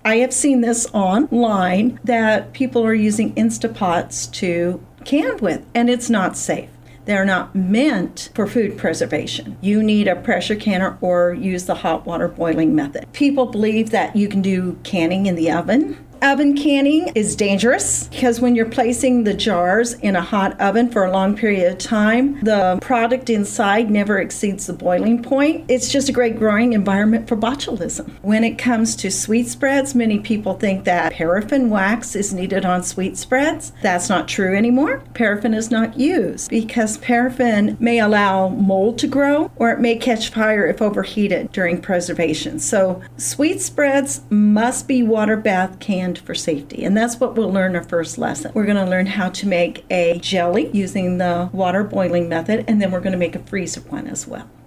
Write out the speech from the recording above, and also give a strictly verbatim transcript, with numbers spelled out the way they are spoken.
I have seen this online that people are using Instapots to can with, and it's not safe. They're not meant for food preservation. You need a pressure canner or use the hot water boiling method. People believe that you can do canning in the oven. Oven canning is dangerous because when you're placing the jars in a hot oven for a long period of time, the product inside never exceeds the boiling point. It's just a great growing environment for botulism. When it comes to sweet spreads, many people think that paraffin wax is needed on sweet spreads. That's not true anymore. Paraffin is not used because paraffin may allow mold to grow or it may catch fire if overheated during preservation. So sweet spreads must be water bath canned for safety, and that's what we'll learn our first lesson. We're going to learn how to make a jelly using the water boiling method, and then we're going to make a freezer one as well.